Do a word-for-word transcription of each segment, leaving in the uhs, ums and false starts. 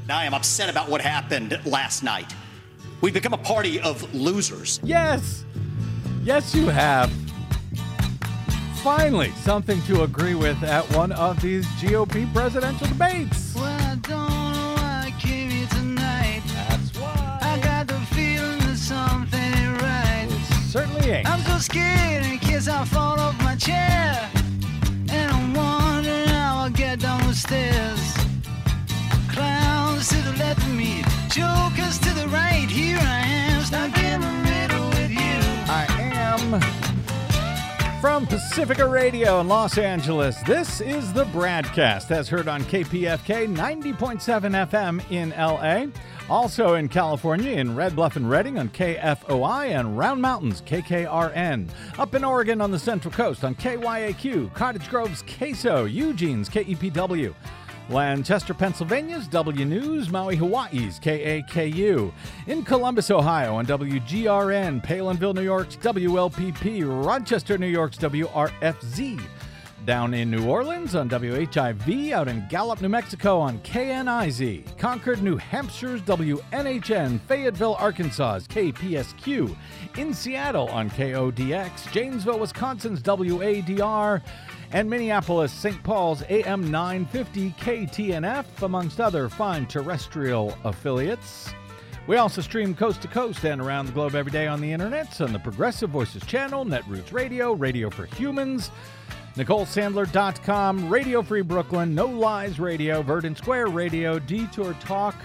I am upset about what happened last night. We've become a party of losers. Yes. Yes, you have. Finally, something to agree with at one of these G O P presidential debates. Well, I don't know why I came here tonight. That's why. I got the feeling that something ain't right. It certainly ain't. I'm so scared in case I fall off my chair. And I'm wondering how I'll get down the stairs. Clowns to the left of me, jokers to the right. Here I am, stuck in the middle with you. I am from Pacifica Radio in Los Angeles. This is the Bradcast, as heard on K P F K ninety point seven F M in L A. Also in California, in Red Bluff and Redding on K F O I, and Round Mountains, K K R N. Up in Oregon on the Central Coast on K Y A Q, Cottage Grove's Queso, Eugene's K E P W. Lancaster, Pennsylvania's W News, Maui, Hawaii's K A K U. In Columbus, Ohio on W G R N, Palinville, New York's W L P P, Rochester, New York's W R F Z. Down in New Orleans on W H I V, out in Gallup, New Mexico on K N I Z. Concord, New Hampshire's W N H N, Fayetteville, Arkansas's K P S Q. In Seattle on K O D X, Janesville, Wisconsin's W A D R. And Minneapolis, Saint Paul's A M nine fifty K T N F, amongst other fine terrestrial affiliates. We also stream coast to coast and around the globe every day on the internet on the Progressive Voices channel, Netroots Radio, Radio for Humans, Nicole Sandler dot com, Radio Free Brooklyn, No Lies Radio, Verdant Square Radio, Detour Talk,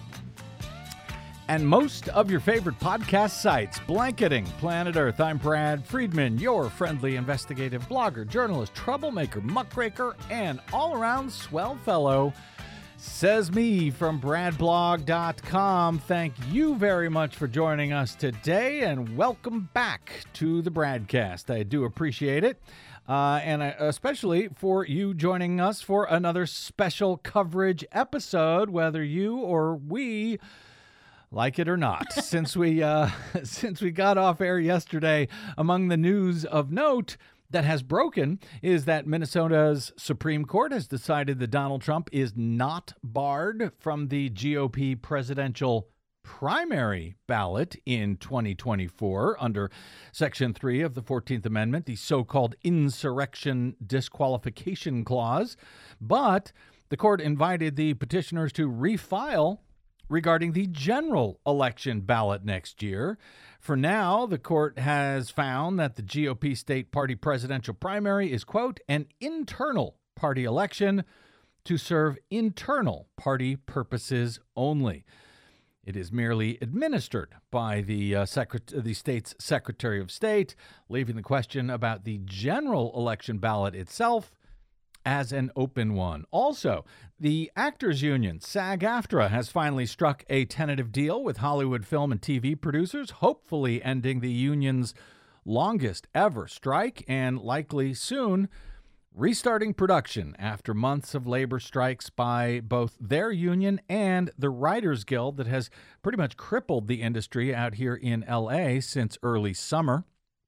and most of your favorite podcast sites. Blanketing Planet Earth. I'm Brad Friedman, your friendly investigative blogger, journalist, troublemaker, muckraker, and all-around swell fellow. Says me from Brad Blog dot com. Thank you very much for joining us today, and welcome back to the Bradcast. I do appreciate it. Uh, and I, especially for you joining us for another special coverage episode, whether you or we like it or not. Since we uh, since we got off air yesterday, among the news of note that has broken is that Minnesota's Supreme Court has decided that Donald Trump is not barred from the G O P presidential primary ballot in twenty twenty-four under Section three of the fourteenth Amendment, the so-called insurrection disqualification clause. But the court invited the petitioners to refile regarding the general election ballot next year. For now, the court has found that the G O P state party presidential primary is, quote, an internal party election to serve internal party purposes only. It is merely administered by the uh, secret- the state's Secretary of State, leaving the question about the general election ballot itself as an open one. Also, the Actors Union, SAG-AFTRA, has finally struck a tentative deal with Hollywood film and T V producers, hopefully ending the union's longest ever strike and likely soon restarting production after months of labor strikes by both their union and the Writers Guild that has pretty much crippled the industry out here in L A since early summer.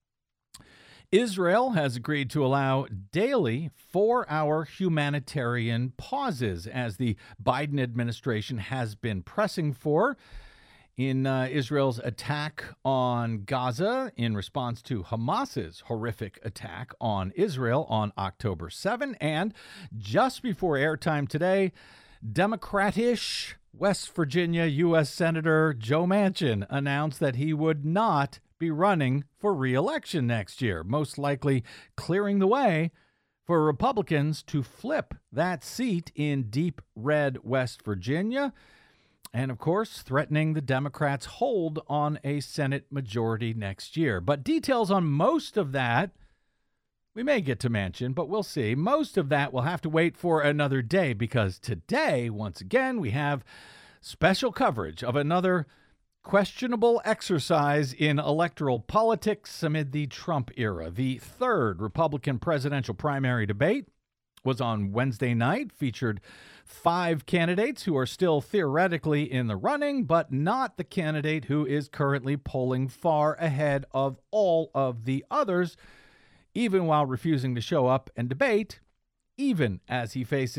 Israel has agreed to allow daily four-hour humanitarian pauses, as the Biden administration has been pressing for. In uh, Israel's attack on Gaza in response to Hamas's horrific attack on Israel on October seventh. And just before airtime today, Democrat-ish West Virginia U S Senator Joe Manchin announced that he would not be running for re-election next year, most likely clearing the way for Republicans to flip that seat in deep red West Virginia. And, of course, threatening the Democrats' hold on a Senate majority next year. But details on most of that, we may get to Manchin, but we'll see. Most of that will have to wait for another day, because today, once again, we have special coverage of another questionable exercise in electoral politics amid the Trump era. The third Republican presidential primary debate was on Wednesday night, featured five candidates who are still theoretically in the running, but not the candidate who is currently polling far ahead of all of the others, even while refusing to show up and debate, even as he faces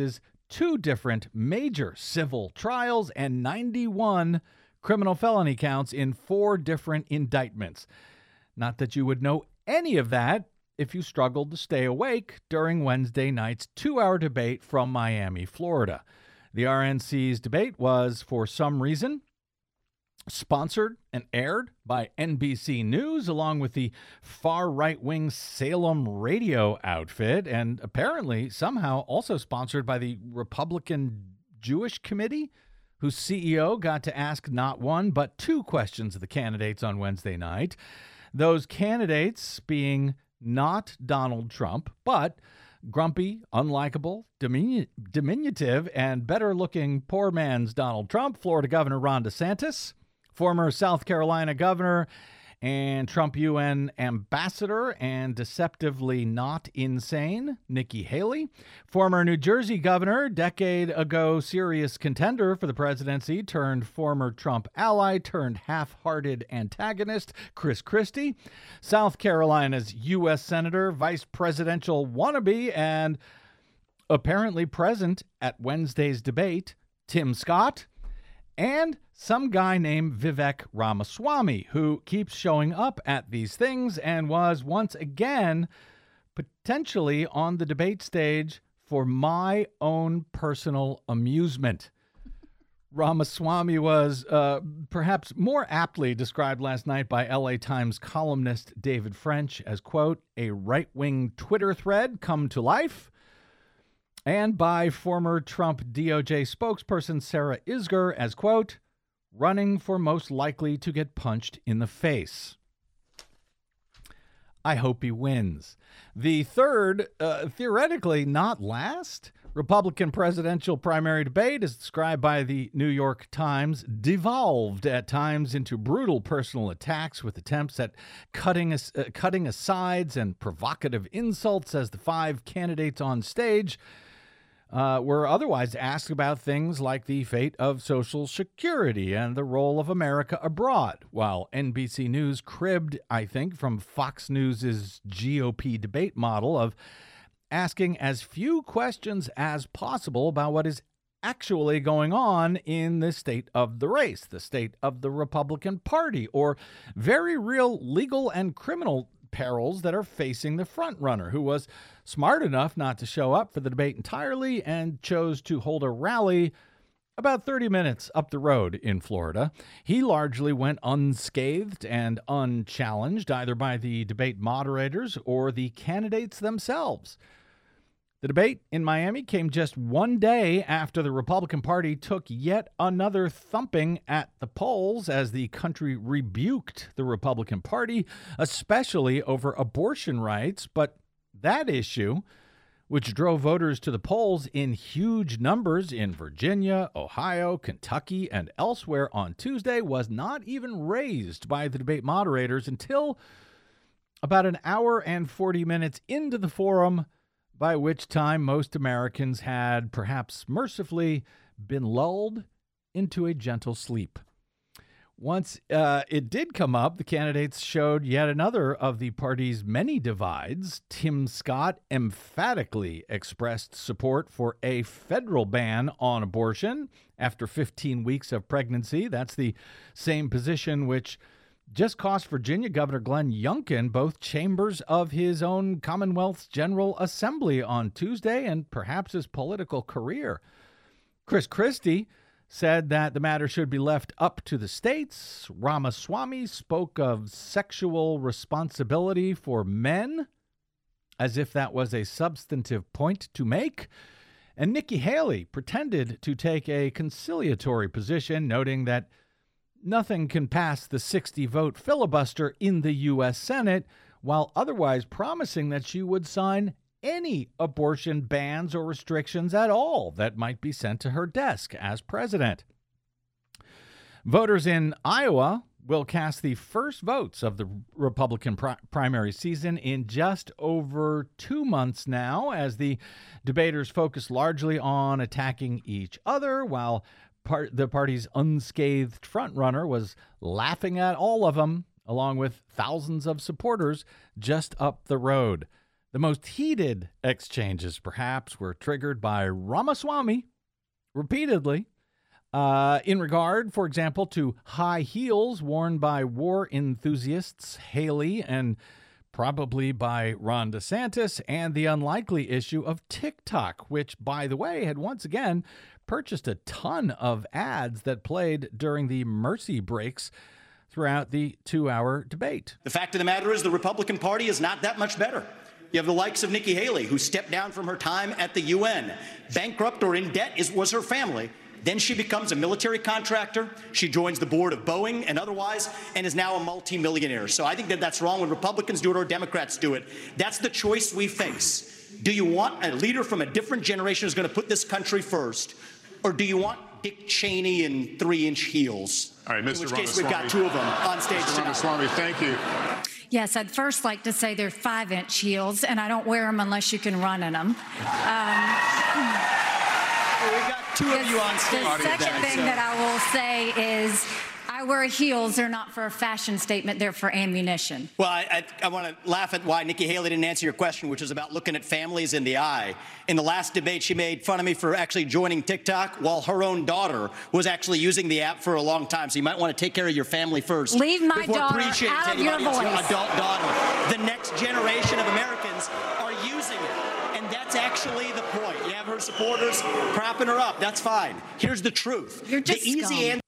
two different major civil trials and ninety-one criminal felony counts in four different indictments. Not that you would know any of that if you struggled to stay awake during Wednesday night's two-hour debate from Miami, Florida. The R N C's debate was, for some reason, sponsored and aired by N B C News along with the far right-wing Salem radio outfit, and apparently somehow also sponsored by the Republican Jewish Committee, whose C E O got to ask not one but two questions of the candidates on Wednesday night. Those candidates being not Donald Trump, but grumpy, unlikable, diminu- diminutive, and better-looking poor man's Donald Trump, Florida Governor Ron DeSantis, former South Carolina governor and Trump U N ambassador and deceptively not insane, Nikki Haley, former New Jersey governor, decade ago serious contender for the presidency turned former Trump ally turned half-hearted antagonist, Chris Christie, South Carolina's U S Senator, vice presidential wannabe, and apparently present at Wednesday's debate, Tim Scott, and some guy named Vivek Ramaswamy, who keeps showing up at these things and was once again potentially on the debate stage for my own personal amusement. Ramaswamy was uh, perhaps more aptly described last night by L A Times columnist David French as, quote, a right-wing Twitter thread come to life, and by former Trump D O J spokesperson Sarah Isgur as, quote, running for most likely to get punched in the face. I hope he wins. The third, uh, theoretically not last, Republican presidential primary debate, as described by the New York Times, devolved at times into brutal personal attacks with attempts at cutting, uh, cutting asides and provocative insults as the five candidates on stage Uh, were otherwise asked about things like the fate of Social Security and the role of America abroad, while N B C News cribbed, I think, from Fox News' G O P debate model of asking as few questions as possible about what is actually going on in the state of the race, the state of the Republican Party, or very real legal and criminal perils that are facing the frontrunner, who was smart enough not to show up for the debate entirely and chose to hold a rally about thirty minutes up the road in Florida. He largely went unscathed and unchallenged, either by the debate moderators or the candidates themselves. The debate in Miami came just one day after the Republican Party took yet another thumping at the polls as the country rebuked the Republican Party, especially over abortion rights. But that issue, which drove voters to the polls in huge numbers in Virginia, Ohio, Kentucky, and elsewhere on Tuesday, was not even raised by the debate moderators until about an hour and forty minutes into the forum, by which time most Americans had, perhaps mercifully, been lulled into a gentle sleep. Once uh, it did come up, the candidates showed yet another of the party's many divides. Tim Scott emphatically expressed support for a federal ban on abortion after fifteen weeks of pregnancy. That's the same position which just cost Virginia Governor Glenn Youngkin both chambers of his own Commonwealth's General Assembly on Tuesday and perhaps his political career. Chris Christie said that the matter should be left up to the states. Ramaswamy spoke of sexual responsibility for men, as if that was a substantive point to make. And Nikki Haley pretended to take a conciliatory position, noting that nothing can pass the sixty-vote filibuster in the U S Senate, while otherwise promising that she would sign any abortion bans or restrictions at all that might be sent to her desk as president. Voters in Iowa will cast the first votes of the Republican pri- primary season in just over two months now, as the debaters focus largely on attacking each other, while Part, the party's unscathed frontrunner was laughing at all of them, along with thousands of supporters just up the road. The most heated exchanges, perhaps, were triggered by Ramaswamy repeatedly uh, in regard, for example, to high heels worn by war enthusiasts Haley and probably by Ron DeSantis, and the unlikely issue of TikTok, which, by the way, had once again purchased a ton of ads that played during the mercy breaks throughout the two-hour debate. The fact of the matter is the Republican Party is not that much better. You have the likes of Nikki Haley, who stepped down from her time at the U N. Bankrupt or in debt is, was her family. Then she becomes a military contractor. She joins the board of Boeing and otherwise, and is now a multimillionaire. So I think that that's wrong when Republicans do it or Democrats do it. That's the choice we face. Do you want a leader from a different generation who's going to put this country first, or do you want Dick Cheney in three-inch heels? All right, Mister In which case, Ramaswamy. we've got two of them on stage Mister tonight. Ramaswamy, thank you. Yes, I'd first like to say they're five-inch heels, and I don't wear them unless you can run in them. Um, Well, we've got two of you on stage. The second then, thing so- that I will say is I wear heels. They're not for a fashion statement. They're for ammunition. Well, I, I, I want to laugh at why Nikki Haley didn't answer your question, which is about looking at families in the eye. In the last debate, she made fun of me for actually joining TikTok while her own daughter was actually using the app for a long time. So you might want to take care of your family first. Leave my before daughter preaching out to of your anybody. It's voice. adult daughter. The next generation of Americans are using it. And that's actually the point. You have her supporters propping her up. That's fine. Here's the truth. You're just the easy scum. answer.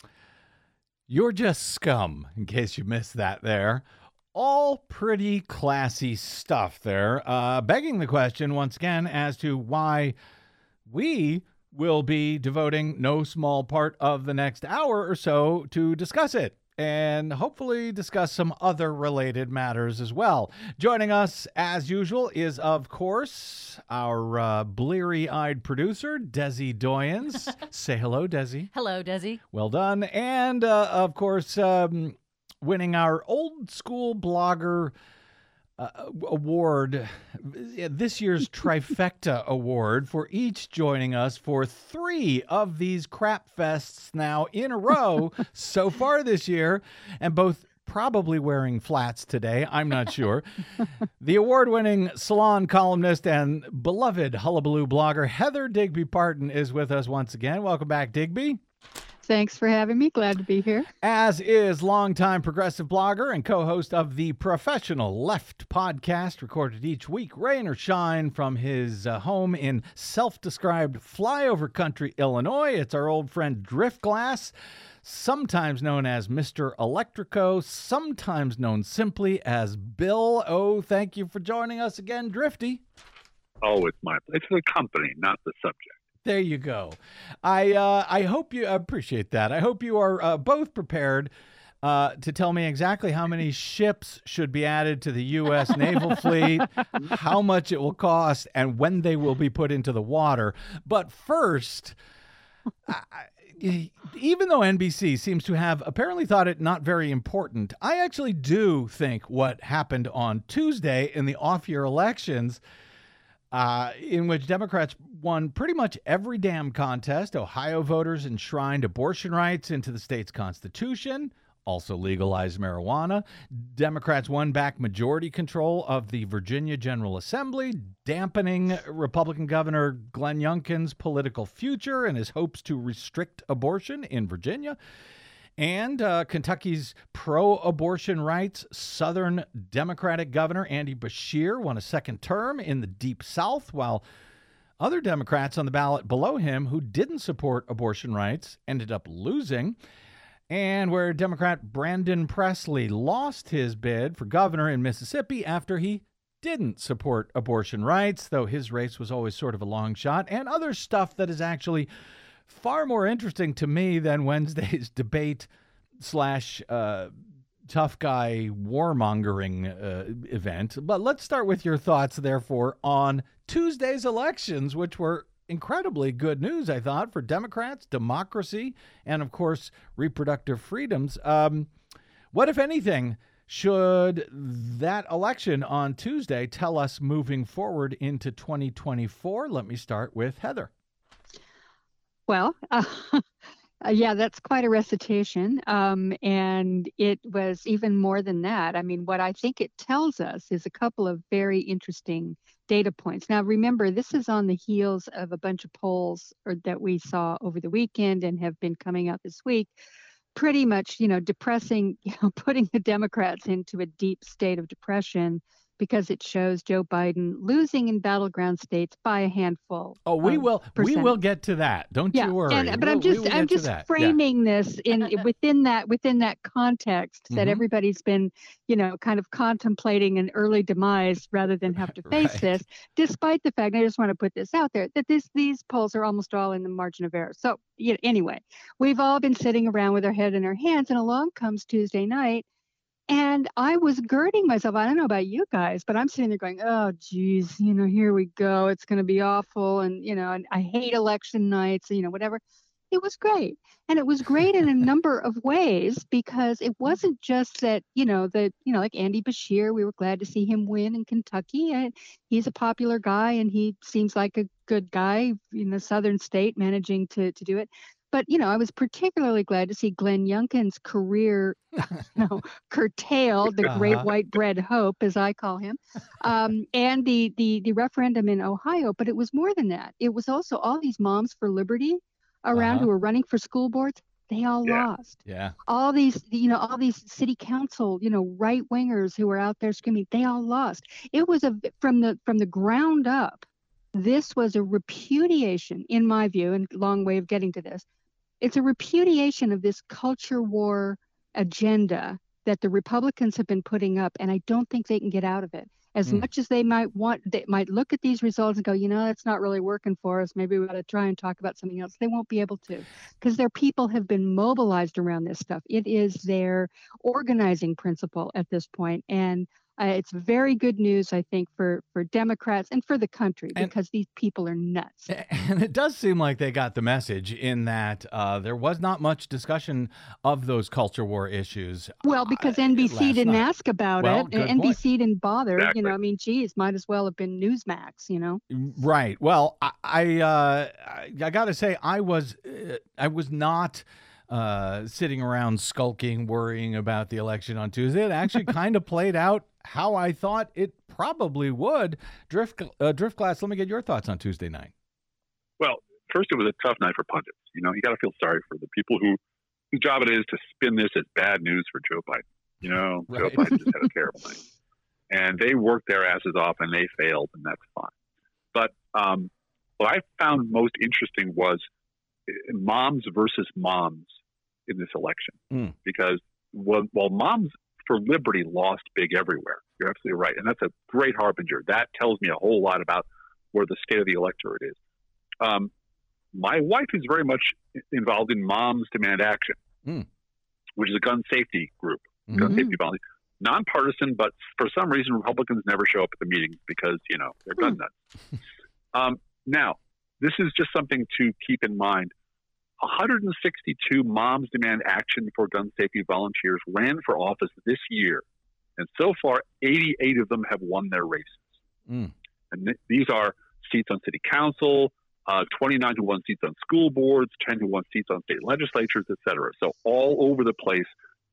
You're just scum, in case you missed that there. All pretty classy stuff there, uh, begging the question once again as to why we will be devoting no small part of the next hour or so to discuss it, and hopefully discuss some other related matters as well. Joining us, as usual, is, of course, our uh, bleary-eyed producer, Desi Doyens. Say hello, Desi. Hello, Desi. Well done. And, uh, of course, um, winning our old school blogger uh, award, this year's trifecta award, for each joining us for three of these crap fests now in a row so far this year, and both probably wearing flats today. I'm not sure. The award-winning salon columnist and beloved Hullabaloo blogger Heather Digby Parton is with us once again. Welcome back, Digby. Thanks for having me. Glad to be here. As is longtime progressive blogger and co-host of the Professional Left podcast, recorded each week, rain or shine, from his uh, home in self-described flyover country, Illinois. It's our old friend Driftglass, sometimes known as Mister Electrico, sometimes known simply as Bill. Oh, thank you for joining us again, Drifty. Oh, it's my it's the company, not the subject. There you go. I uh, I hope you appreciate that. I hope you are uh, both prepared uh, to tell me exactly how many ships should be added to the U S naval fleet, how much it will cost, and when they will be put into the water. But first, I, even though N B C seems to have apparently thought it not very important, I actually do think what happened on Tuesday in the off-year elections, Uh, in which Democrats won pretty much every damn contest. Ohio voters enshrined abortion rights into the state's constitution, also legalized marijuana. Democrats won back majority control of the Virginia General Assembly, dampening Republican Governor Glenn Youngkin's political future and his hopes to restrict abortion in Virginia. And uh, Kentucky's pro-abortion rights Southern Democratic Governor Andy Beshear won a second term in the Deep South, while other Democrats on the ballot below him who didn't support abortion rights ended up losing. And where Democrat Brandon Presley lost his bid for governor in Mississippi after he didn't support abortion rights, though his race was always sort of a long shot, and other stuff that is actually far more interesting to me than Wednesday's debate slash uh, tough guy warmongering uh, event. But let's start with your thoughts, therefore, on Tuesday's elections, which were incredibly good news, I thought, for Democrats, democracy, and, of course, reproductive freedoms. Um, what, if anything, should that election on Tuesday tell us moving forward into twenty twenty-four? Let me start with Heather. Well, uh, Uh, yeah, that's quite a recitation. Um, and it was even more than that. I mean, what I think it tells us is a couple of very interesting data points. Now, remember, this is on the heels of a bunch of polls or, that we saw over the weekend and have been coming out this week, pretty much, you know, depressing, you know, putting the Democrats into a deep state of depression because it shows Joe Biden losing in battleground states by a handful. Oh, we of will. percent. We will get to that. Don't Yeah, you worry. and, but We'll- I'm we just will I'm get to just that. Yeah. framing this in within that within that context that Mhm. everybody's been, you know, kind of contemplating an early demise rather than have to face Right. this, despite the fact, I just want to put this out there, that this these polls are almost all in the margin of error. So yeah, anyway, we've all been sitting around with our head in our hands, and along comes Tuesday night. And I was girding myself. I don't know about you guys, but I'm sitting there going, oh, geez, you know, here we go. It's going to be awful. And, you know, and I hate election nights, you know, whatever. It was great. And it was great in a number of ways because it wasn't just that, you know, that, you know, like Andy Bashir, we were glad to see him win in Kentucky. And he's a popular guy and he seems like a good guy in the southern state managing to, to do it. But, you know, I was particularly glad to see Glenn Youngkin's career, you know, curtailed, the great Uh-huh. white bread hope, as I call him, um, and the, the the referendum in Ohio. But it was more than that. It was also all these moms for liberty around Uh-huh. who were running for school boards. They all Yeah. lost. Yeah. All these, you know, all these city council, you know, right wingers who were out there screaming. They all lost. It was a from the from the ground up. This was a repudiation, in my view, and long way of getting to this. It's a repudiation of this culture war agenda that the Republicans have been putting up, and I don't think they can get out of it. As Mm. much as they might want, they might look at these results and go, you know, that's not really working for us. Maybe we ought to try and talk about something else. They won't be able to because their people have been mobilized around this stuff. It is their organizing principle at this point, and uh, it's very good news, I think, for for Democrats and for the country And- because these people are nuts. And it does seem like they got the message in that uh, there was not much discussion of those culture war issues. Well, because uh, N B C last didn't night. ask about Well, it, good and N B C point. didn't bother. Exactly. You know, I mean, geez, might as well have been Newsmax. You know. Right. Well, I I, uh, I, I got to say I was uh, I was not uh, sitting around skulking, worrying about the election on Tuesday. It actually kind of played out how I thought it probably would. Drift uh, Driftglass, let me get your thoughts on Tuesday night. Well, first, it was a tough night for pundits. You know, you got to feel sorry for the people who whose job it is to spin this as bad news for Joe Biden. You know, Joe Right. Biden just had a terrible night, and they worked their asses off, and they failed, and that's fine. But um, what I found most interesting was uh, moms versus moms in this election, Mm. because while, while moms for liberty lost big everywhere, you're absolutely right, and that's a great harbinger. That tells me a whole lot about where the state of the electorate is. Um, my wife is very much involved in Moms Demand Action, Mm. which is a gun safety group, Mhm. gun safety volunteers. Nonpartisan, but for some reason, Republicans never show up at the meetings because, you know, they're gun nuts. um, now, this is just something to keep in mind. one hundred sixty-two Moms Demand Action for Gun Safety volunteers ran for office this year, and so far, eighty-eight of them have won their races. Mm. And th- these are seats on city council, uh, twenty-nine who won seats on school boards, ten who won seats on state legislatures, et cetera. So all over the place,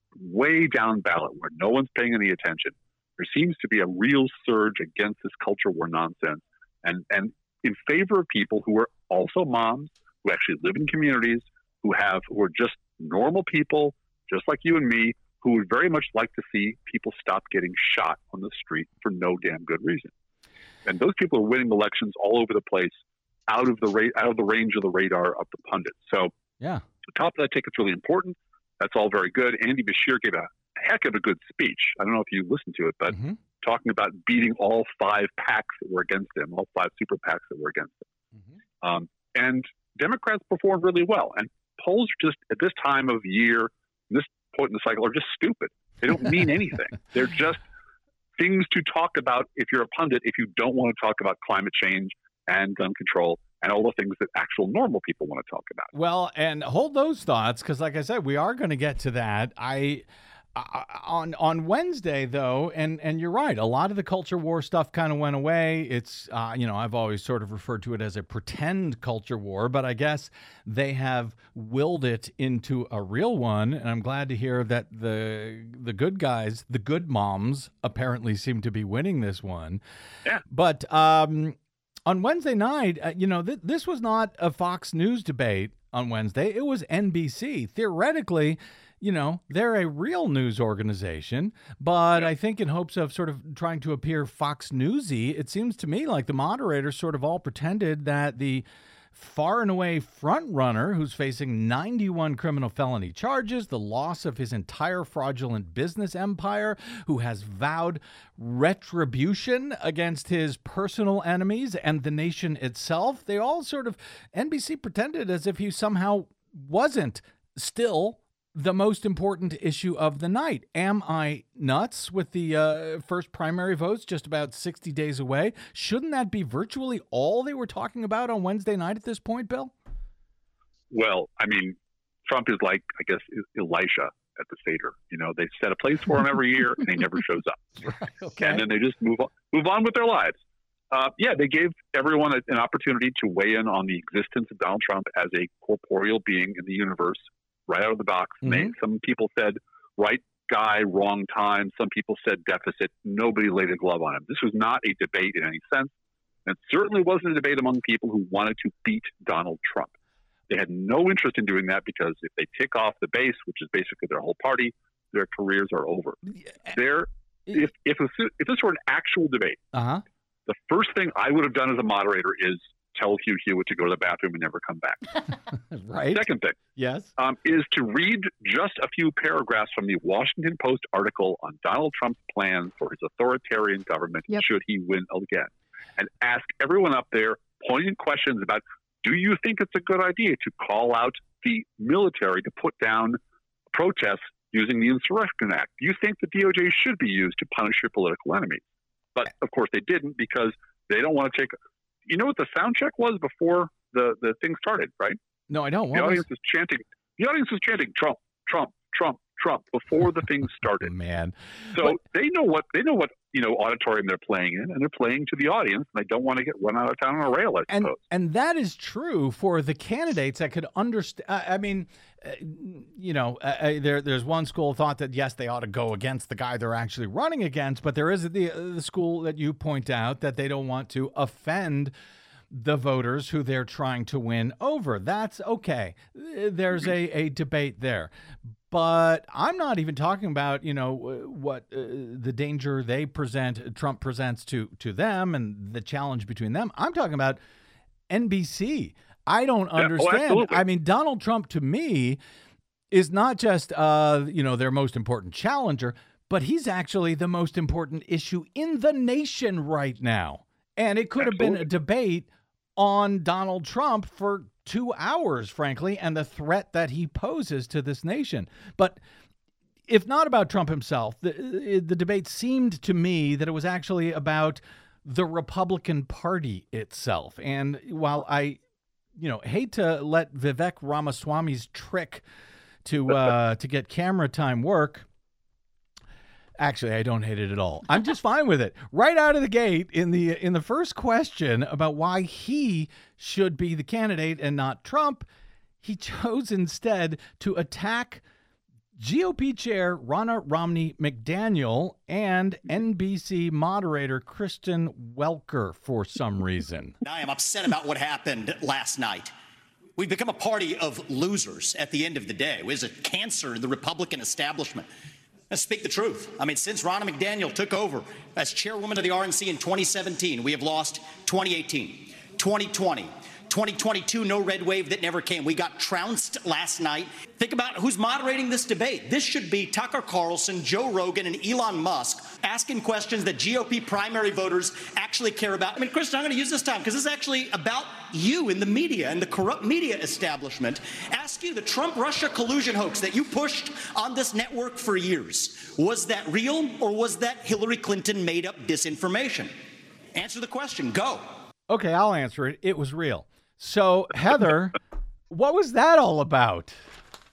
way down ballot where no one's paying any attention. There seems to be a real surge against this culture war nonsense and, and in favor of people who are also moms, who actually live in communities, who have who are just normal people, just like you and me, who would very much like to see people stop getting shot on the street for no damn good reason. And those people are winning elections all over the place, out of the ra- out of the range of the radar of the pundits. So, Yeah. the top of that ticket's really important. That's all very good. Andy Bashir gave a heck of a good speech. I don't know if you listened to it, but Mhm. talking about beating all five PACs that were against him, all five super PACs that were against him. Mhm. Um, and Democrats performed really well. And polls are just, at this time of year, this point in the cycle, are just stupid. They don't mean anything. They're just things to talk about if you're a pundit, if you don't want to talk about climate change and gun control and all the things that actual normal people want to talk about. Well, and hold those thoughts because, like I said, we are going to get to that. I, Uh, on on Wednesday, though, and and you're right, a lot of the culture war stuff kind of went away. It's, uh, you know, I've always sort of referred to it as a pretend culture war, but I guess they have willed it into a real one, and I'm glad to hear that the the good guys, the good moms, apparently seem to be winning this one. Yeah. But um, on Wednesday night, uh, you know, th- this was not a Fox News debate on Wednesday. It was N B C. Theoretically, you know, they're a real news organization, but I think in hopes of sort of trying to appear Fox Newsy, it seems to me like the moderators sort of all pretended that the far and away front runner who's facing ninety-one criminal felony charges, the loss of his entire fraudulent business empire, who has vowed retribution against his personal enemies and the nation itself, they all sort of, N B C pretended as if he somehow wasn't still the most important issue of the night. Am I nuts with the uh, first primary votes just about sixty days away? Shouldn't that be virtually all they were talking about on Wednesday night at this point, Bill? Well, I mean, Trump is like, I guess, Elisha at the Seder. You know, they set a place for him every year, and he never shows up. Right, okay. And then they just move on, move on with their lives. Uh, yeah, they gave everyone a, an opportunity to weigh in on the existence of Donald Trump as a corporeal being in the universe right out of the box. Mm-hmm. They, some people said right guy, wrong time. Some people said deficit. Nobody laid a glove on him. This was not a debate in any sense. And it certainly wasn't a debate among people who wanted to beat Donald Trump. They had no interest in doing that because if they tick off the base, which is basically their whole party, their careers are over. There, if if, if this were an actual debate, uh-huh. the first thing I would have done as a moderator is tell Hugh Hewitt to go to the bathroom and never come back. Right. Second thing, yes, um, is to read just a few paragraphs from the Washington Post article on Donald Trump's plans for his authoritarian government Yep. should he win again, and ask everyone up there poignant questions about, do you think it's a good idea to call out the military to put down protests using the Insurrection Act? Do you think the D O J should be used to punish your political enemies? But, of course, they didn't because they don't want to take – you know what the sound check was before the, the thing started, right? No, I don't. What The was- audience was chanting – the audience was chanting Trump, Trump, Trump, Trump before the thing started. Man. So But- they know what they know what you know auditorium they're playing in, and they're playing to the audience. And they don't want to get run out of town on a rail, I And suppose. and that is true for the candidates that could understand. I mean, uh, you know, uh, uh, there there's one school of thought that yes, they ought to go against the guy they're actually running against, but there is the the school that you point out that they don't want to offend the voters who they're trying to win over. That's okay. There's a, a debate there. But I'm not even talking about, you know, what uh, the danger they present, Trump presents to to them and the challenge between them. I'm talking about N B C. I don't oh, understand. absolutely. I mean, Donald Trump to me is not just, uh, you know, their most important challenger, but he's actually the most important issue in the nation right now. And it could have been a Absolutely. debate on Donald Trump for two hours, frankly, and the threat that he poses to this nation. But if not about Trump himself, the, the debate seemed to me that it was actually about the Republican Party itself. And while I, you know, hate to let Vivek Ramaswamy's trick to uh, to get camera time work, actually, I don't hate it at all. I'm just fine with it. Right out of the gate, in the in the first question about why he should be the candidate and not Trump, he chose instead to attack G O P chair Ronna Romney McDaniel and N B C moderator Kristen Welker for some reason. I am upset about what happened last night. We've become a party of losers at the end of the day. It was a cancer in the Republican establishment. Let's speak the truth. I mean, since Ronna McDaniel took over as chairwoman of the R N C in twenty seventeen, we have lost twenty eighteen, twenty twenty, twenty twenty-two, no red wave that never came. We got trounced last night. Think about who's moderating this debate. This should be Tucker Carlson, Joe Rogan, and Elon Musk asking questions that G O P primary voters actually care about. I mean, Kristen, I'm going to use this time because this is actually about you in the media and the corrupt media establishment. Ask you, the Trump-Russia collusion hoax that you pushed on this network for years, was that real or was that Hillary Clinton made up disinformation? Answer the question. Go. Okay, I'll answer it. It was real. So, Heather, what was that all about?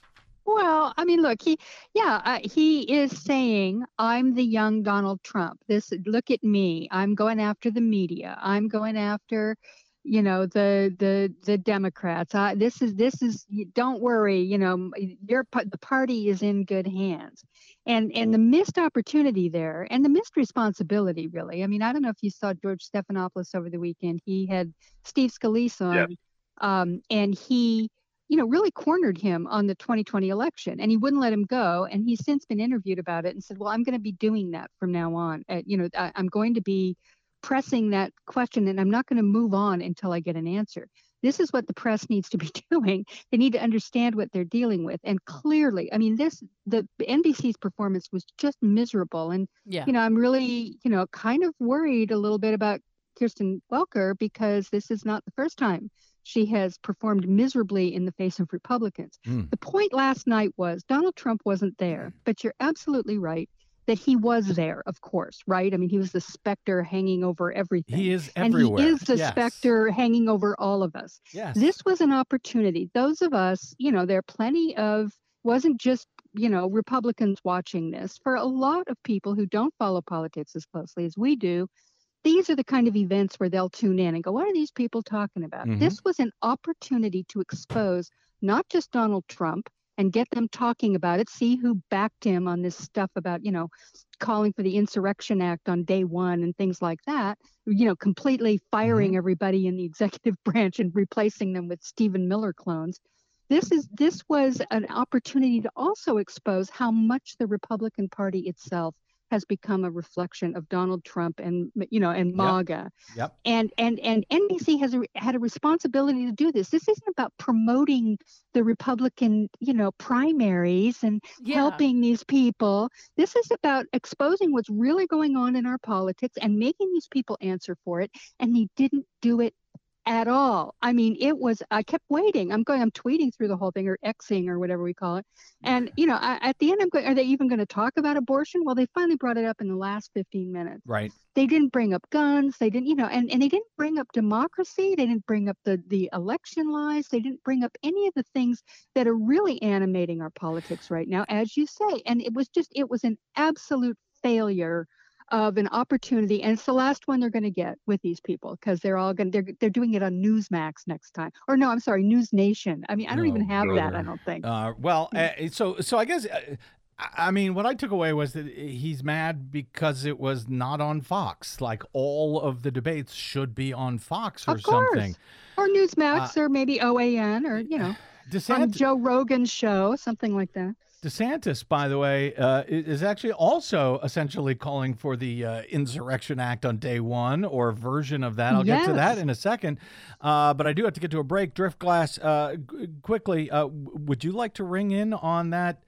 Well, I mean, look, he, yeah, uh, he is saying, I'm the young Donald Trump. This, look at me. I'm going after the media. I'm going after, you know, the the the Democrats. I, this is this is. Don't worry. You know, your the party is in good hands. And and the missed opportunity there, and the missed responsibility, really. I mean, I don't know if you saw George Stephanopoulos over the weekend. He had Steve Scalise on, Yes. um, and he, you know, really cornered him on the twenty twenty election, and he wouldn't let him go. And he's since been interviewed about it and said, well, I'm going to be doing that from now on. Uh, you know, I, I'm going to be pressing that question, and I'm not going to move on until I get an answer. This is what the press needs to be doing. They need to understand what they're dealing with. And clearly, I mean, this, the N B C's performance was just miserable. And, Yeah. you know, I'm really, you know, kind of worried a little bit about Kirsten Welker, because this is not the first time she has performed miserably in the face of Republicans. Mm. The point last night was Donald Trump wasn't there, but you're absolutely right that he was there, of course, right? I mean, he was the specter hanging over everything. He is and everywhere. he is the Yes. specter hanging over all of us. Yes. This was an opportunity. Those of us, you know, there are plenty of, wasn't just, you know, Republicans watching this. For a lot of people who don't follow politics as closely as we do, these are the kind of events where they'll tune in and go, what are these people talking about? Mhm. This was an opportunity to expose not just Donald Trump and get them talking about it, see who backed him on this stuff about, you know, calling for the Insurrection Act on day one and things like that, you know, completely firing Mhm. everybody in the executive branch and replacing them with Stephen Miller clones. This is this was an opportunity to also expose how much the Republican Party itself has become a reflection of Donald Trump and, you know, and MAGA. Yep. And and and N B C has a, had a responsibility to do this. This isn't about promoting the Republican, you know, primaries and Yeah. helping these people. This is about exposing what's really going on in our politics and making these people answer for it. And they didn't do it at all. I mean, it was, I kept waiting. I'm going, I'm tweeting through the whole thing, or Xing or whatever we call it. And, you know, I, at the end, I'm going, are they even going to talk about abortion? Well, they finally brought it up in the last fifteen minutes. Right. They didn't bring up guns. They didn't, you know, and, and they didn't bring up democracy. They didn't bring up the, the election lies. They didn't bring up any of the things that are really animating our politics right now, as you say. And it was just, it was an absolute failure of an opportunity, and it's the last one they're going to get with these people, because they're all going to, they're, they're doing it on Newsmax next time, or no, I'm sorry, News Nation. I mean, I don't No, even have that. I brother. don't think. Uh, well, uh, so so I guess uh, I I mean what I took away was that he's mad because it was not on Fox. Like all of the debates should be on Fox or Of course. something. Or Newsmax, Uh, or maybe O A N, or you know, on DeSantis, Joe Rogan's show, something like that. DeSantis, by the way, uh, i- is actually also essentially calling for the uh, Insurrection Act on day one, or a version of that. I'll get to that Yes. in a second. Uh, but I do have to get to a break. Driftglass, uh, g- quickly, uh, w- would you like to ring in on that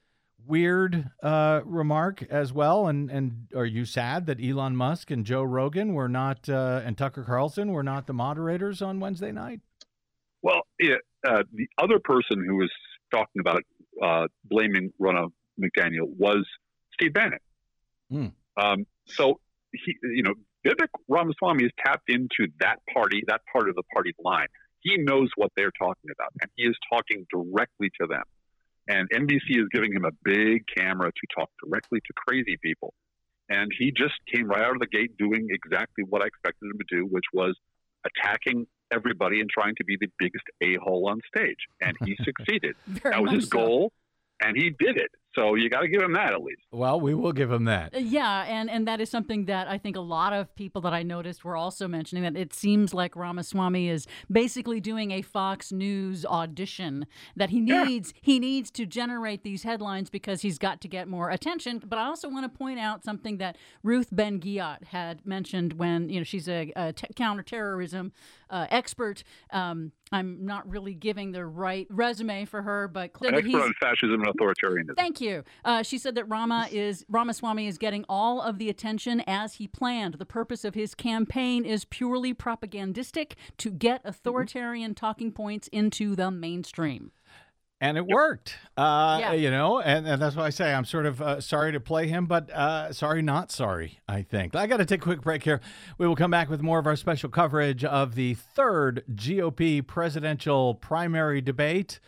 weird uh, remark as well? And, and are you sad that Elon Musk and Joe Rogan were not, uh, and Tucker Carlson were not the moderators on Wednesday night? Well, it, uh, the other person who was talking about it, uh, blaming Ronna McDaniel, was Steve Bannon. Mm. Um, so, he, you know, Vivek Ramaswamy has tapped into that party, that part of the party line. He knows what they're talking about, and he is talking directly to them. And N B C is giving him a big camera to talk directly to crazy people. And he just came right out of the gate doing exactly what I expected him to do, which was attacking everybody and trying to be the biggest a-hole on stage. And he succeeded. Very That was much his so. goal, and he did it. So you got to give him that at least. Well, we will give him that. Uh, Yeah, and, and that is something that I think a lot of people that I noticed were also mentioning, that it seems like Ramaswamy is basically doing a Fox News audition, that he Yeah. needs he needs to generate these headlines because he's got to get more attention. But I also want to point out something that Ruth Ben-Ghiat had mentioned when, you know, she's a, a t- counterterrorism uh, expert. Um, I'm not really giving the right resume for her, but clearly An expert on fascism and authoritarianism. Thank you. Uh, she said that Rama is Ramaswamy is getting all of the attention as he planned. The purpose of his campaign is purely propagandistic to get authoritarian talking points into the mainstream. And it worked, uh, Yeah. you know, and, and that's why I say I'm sort of uh, sorry to play him, but uh, sorry, not sorry, I think. I got to take a quick break here. We will come back with more of our special coverage of the third G O P presidential primary debate.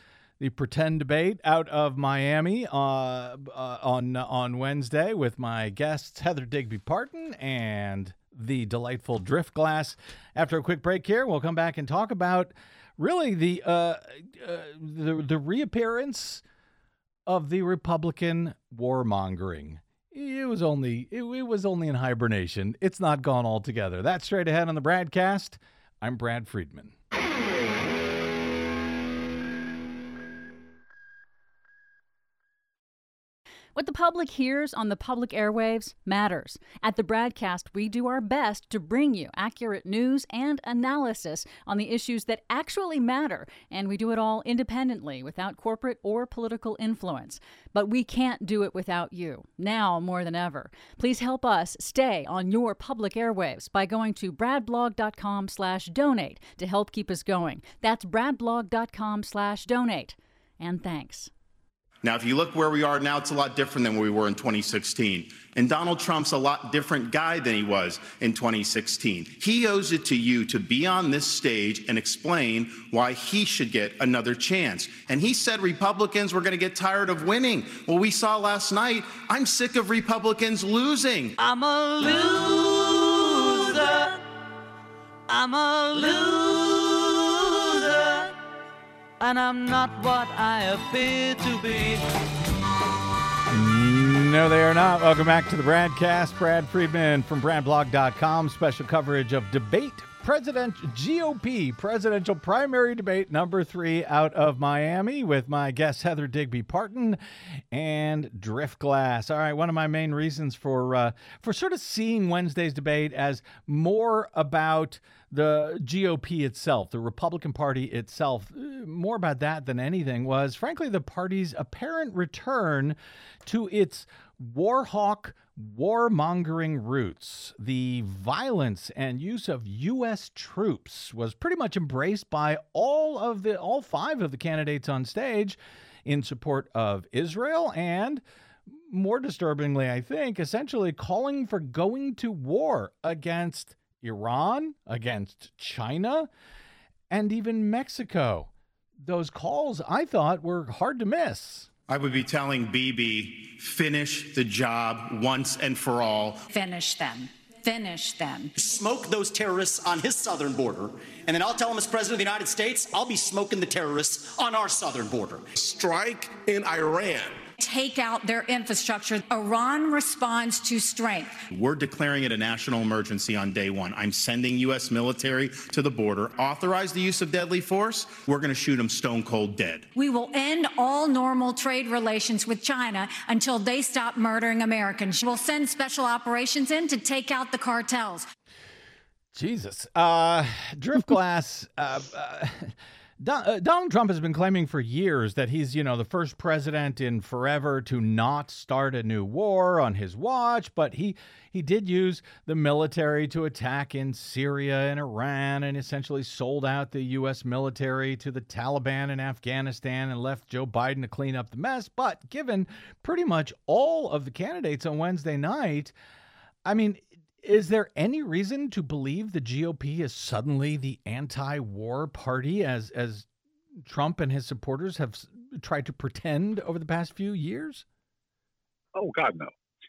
the pretend debate out of Miami uh, uh, on on Wednesday with my guests Heather Digby Parton and the delightful Driftglass. After a quick break here, we'll come back and talk about really the uh, uh, the, the reappearance of the Republican warmongering. It was only it, it was only in hibernation. It's not gone altogether. That's straight ahead on the Bradcast. I'm Brad Friedman. What the public hears on the public airwaves matters. At the Bradcast, we do our best to bring you accurate news and analysis on the issues that actually matter, and we do it all independently, without corporate or political influence. But we can't do it without you, now more than ever. Please help us stay on your public airwaves by going to bradblog.com slash donate to help keep us going. That's bradblog.com slash donate. And thanks. Now, if you look where we are now, it's a lot different than where we were in twenty sixteen. And Donald Trump's a lot different guy than he was in twenty sixteen. He owes it to you to be on this stage and explain why he should get another chance. And he said Republicans were going to get tired of winning. Well, we saw last night, I'm sick of Republicans losing. I'm a loser. I'm a loser. And I'm not what I appear to be. No, they are not. Welcome back to the Bradcast. Brad Friedman from brad blog dot com. Special coverage of debate, president G O P presidential primary debate number three out of Miami with my guests Heather Digby Parton and Driftglass. All right, one of my main reasons for uh, for sort of seeing Wednesday's debate as more about the G O P itself, the Republican Party itself, more about that than anything, was frankly the party's apparent return to its war hawk, warmongering roots. The violence and use of U S troops was pretty much embraced by all of the all five of the candidates on stage in support of Israel and, more disturbingly, I think, essentially calling for going to war against Iran, against China, and even Mexico. Those calls, I thought, were hard to miss. I would be telling Bibi, finish the job once and for all. Finish them. Finish them. Smoke those terrorists on his southern border, and then I'll tell him as president of the United States, I'll be smoking the terrorists on our southern border. Strike in Iran. Take out their infrastructure. Iran responds to strength. We're declaring it a national emergency on day one. I'm sending U S military to the border, authorize the use of deadly force. We're going to shoot them stone cold dead. We will end all normal trade relations with China until they stop murdering Americans. We'll send special operations in to take out the cartels. Jesus. Uh, Driftglass. uh, uh, Don, uh, Donald Trump has been claiming for years that he's, you know, the first president in forever to not start a new war on his watch, but he he did use the military to attack in Syria and Iran and essentially sold out the U S military to the Taliban in Afghanistan and left Joe Biden to clean up the mess. But given pretty much all of the candidates on Wednesday night, I mean, is there any reason to believe the G O P is suddenly the anti-war party as as Trump and his supporters have tried to pretend over the past few years? Oh, God, no.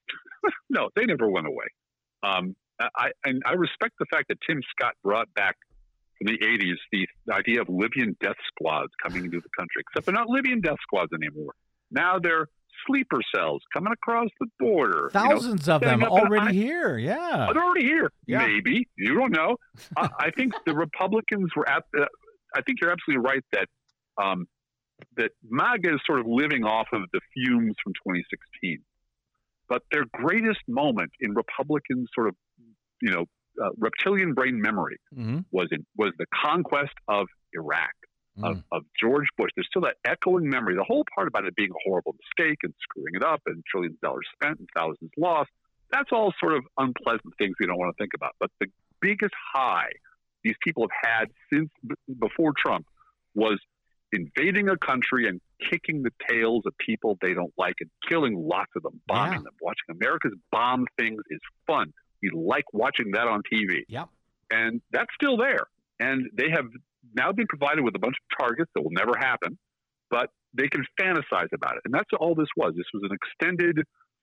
No, they never went away. Um, I, and I respect the fact that Tim Scott brought back from the eighties the idea of Libyan death squads coming into the country, except they're not Libyan death squads anymore. Now they're sleeper cells coming across the border. Thousands you know, of them already I, here. Yeah. Oh, they're already here. Yeah. Maybe. You don't know. I, I think the Republicans were at the, I think you're absolutely right that, um, that MAGA is sort of living off of the fumes from twenty sixteen. But their greatest moment in Republican sort of, you know, uh, reptilian brain memory mm-hmm. was in, was the conquest of Iraq. Mm. Of, of George Bush. There's still that echoing memory. The whole part about it being a horrible mistake and screwing it up and trillions of dollars spent and thousands lost, that's all sort of unpleasant things we don't want to think about. But the biggest high these people have had since b- before Trump was invading a country and kicking the tails of people they don't like and killing lots of them, bombing yeah. them. Watching America's bomb things is fun. We like watching that on T V. Yep. And that's still there. And they have now been provided with a bunch of targets that will never happen. but they can fantasize about it. And that's all this was. This was an extended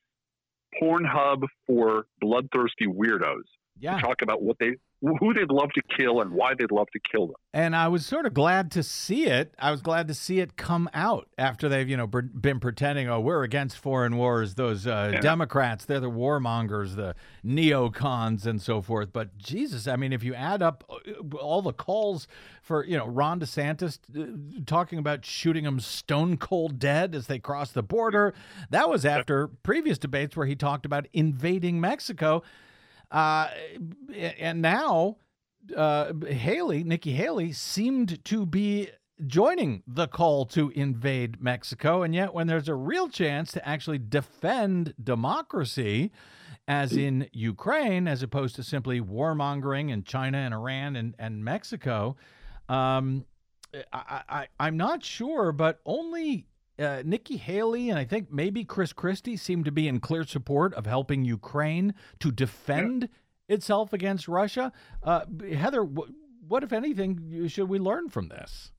porn hub for bloodthirsty weirdos. Yeah. To talk about what they, who they'd love to kill and why they'd love to kill them. And I was sort of glad to see it. I was glad to see it come out after they've, you know, been pretending, oh, we're against foreign wars. Those uh, yeah. Democrats, they're the warmongers, the neocons, and so forth. But Jesus, I mean, if you add up all the calls for, you know, Ron DeSantis uh, talking about shooting them stone cold dead as they cross the border, that was after previous debates where he talked about invading Mexico. Uh, and now uh, Haley, Nikki Haley, seemed to be joining the call to invade Mexico. And yet when there's a real chance to actually defend democracy, as in Ukraine, as opposed to simply warmongering in China and Iran and, and Mexico, um, I, I, I'm not sure, but only Uh, Nikki Haley and I think maybe Chris Christie seem to be in clear support of helping Ukraine to defend yeah. itself against Russia. Uh, Heather, w- what, if anything, should we learn from this?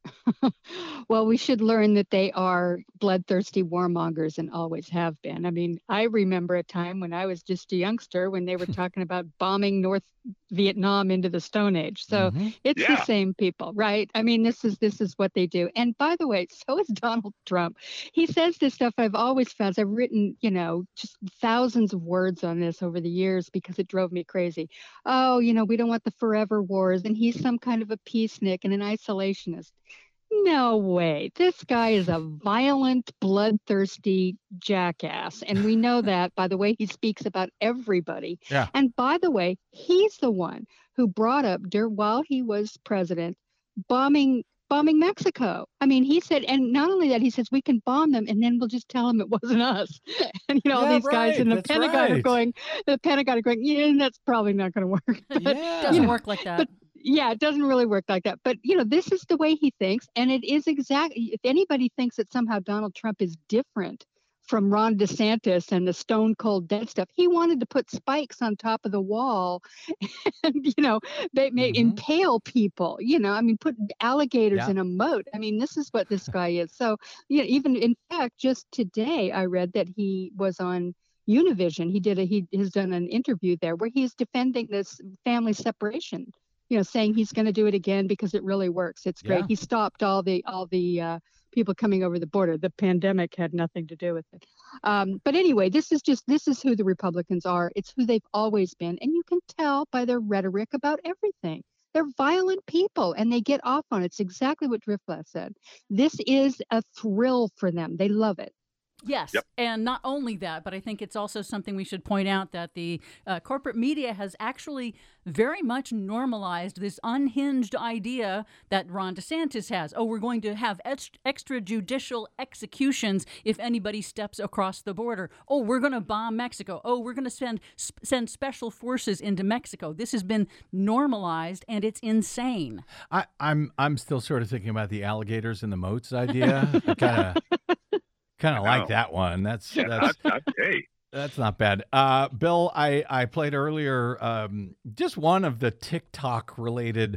Well, we should learn that they are bloodthirsty warmongers and always have been. I mean, I remember a time when I was just a youngster when they were talking about bombing North Vietnam into the Stone Age. So mm-hmm. it's yeah. the same people, right? I mean, this is this is what they do. And by the way, so is Donald Trump. He says this stuff I've always found. I've written, you know, just thousands of words on this over the years because it drove me crazy. Oh, you know, we don't want the forever wars. And he's some kind of a peacenik and an isolationist. No way. This guy is a violent, bloodthirsty jackass. And we know that by the way he speaks about everybody. Yeah. And by the way, he's the one who brought up, during, while he was president, bombing bombing Mexico. I mean, he said, and not only that, he says, we can bomb them and then we'll just tell them it wasn't us. And, you know, yeah, all these right. guys in the that's Pentagon right. are going, the Pentagon are going, yeah, that's probably not going to work. But, yeah. It doesn't you know, work like that. But, yeah, it doesn't really work like that. But, you know, this is the way he thinks. And it is exactly, if anybody thinks that somehow Donald Trump is different from Ron DeSantis and the stone cold dead stuff, he wanted to put spikes on top of the wall and, you know, they may mm-hmm. impale people, you know, I mean, put alligators yeah. in a moat. I mean, this is what this guy is. So, you know, even in fact, just today I read that he was on Univision. He did a, he has done an interview there where he's defending this family separation, you know, saying he's going to do it again because it really works. It's great. Yeah. He stopped all the all the uh, people coming over the border. The pandemic had nothing to do with it. Um, but anyway, this is just this is who the Republicans are. It's who they've always been. And you can tell by their rhetoric about everything. They're violent people and they get off on it. It's exactly what Driftglass said. This is a thrill for them. They love it. Yes, yep. And not only that, but I think it's also something we should point out that the uh, corporate media has actually very much normalized this unhinged idea that Ron DeSantis has. Oh, we're going to have ex- extrajudicial executions if anybody steps across the border. Oh, we're going to bomb Mexico. Oh, we're going to send sp- send special forces into Mexico. This has been normalized, and it's insane. I, I'm I'm still sort of thinking about the alligators and the moats idea. kind of. Kind of like that one. That's yeah, that's not, not, hey. That's not bad. Uh, Bill, I, I played earlier um, just one of the TikTok related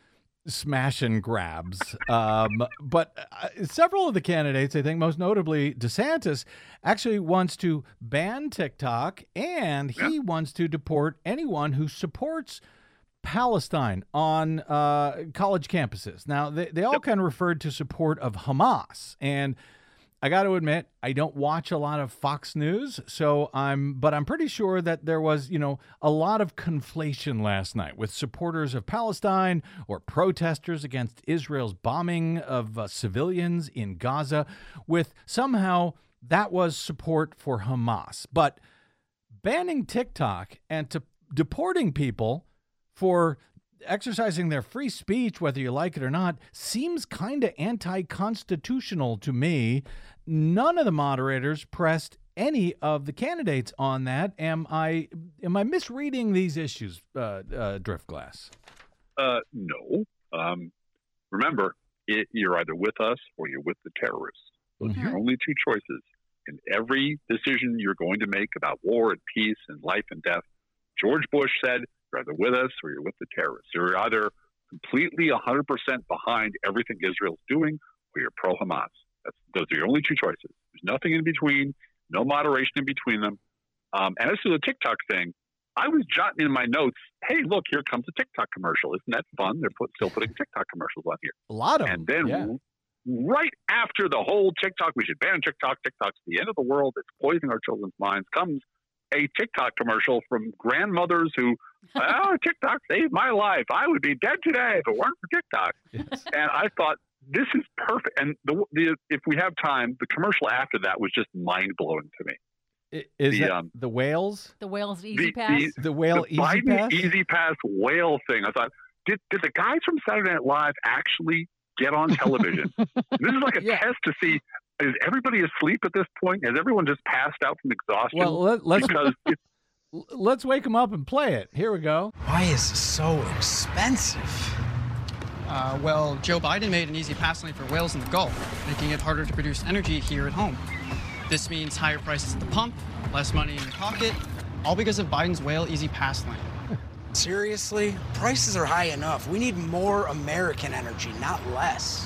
smash and grabs. Um, but uh, several of the candidates, I think most notably DeSantis, actually wants to ban TikTok, and he yeah. wants to deport anyone who supports Palestine on uh, college campuses. Now, they, they all yep. kind of referred to support of Hamas, and I got to admit, I don't watch a lot of Fox News, so I'm, but I'm pretty sure that there was, you know, a lot of conflation last night with supporters of Palestine or protesters against Israel's bombing of uh, civilians in Gaza, with somehow that was support for Hamas. But banning TikTok and to deporting people for exercising their free speech, whether you like it or not, seems kind of anti-constitutional to me. None of the moderators pressed any of the candidates on that. Am I am I misreading these issues, uh, uh, Driftglass? Uh, no. Um, remember, it, you're either with us or you're with the terrorists. Those mm-hmm. are your only two choices. In every decision you're going to make about war and peace and life and death, George Bush said, you're either with us or you're with the terrorists. You're either completely one hundred percent behind everything Israel's doing, or you're pro-Hamas. That's, those are your only two choices. There's nothing in between, no moderation in between them. Um, and as to the TikTok thing, I was jotting in my notes, hey, look, here comes a TikTok commercial. Isn't that fun? They're put, still putting TikTok commercials on here. A lot of and them. And then yeah. right after the whole TikTok, we should ban TikTok, TikTok's the end of the world, it's poisoning our children's minds, comes a TikTok commercial from grandmothers who, oh, TikTok saved my life. I would be dead today if it weren't for TikTok. Yes. And I thought, this is perfect. And the, the if we have time, the commercial after that was just mind-blowing to me. Is the, that um, the whales? The whales Easy the, Pass? The, the whale the Easy Biden Pass? Easy Pass whale thing. I thought, did, did the guys from Saturday Night Live actually get on television? This is like a yeah. test to see, is everybody asleep at this point? Has everyone just passed out from exhaustion? Well, let, let's, because let's wake them up and play it. Here we go. Why is this so expensive? Uh, well, Joe Biden made an easy pass lane for whales in the Gulf, making it harder to produce energy here at home. This means higher prices at the pump, less money in your pocket, all because of Biden's whale easy pass lane. Seriously? Prices are high enough. We need more American energy, not less.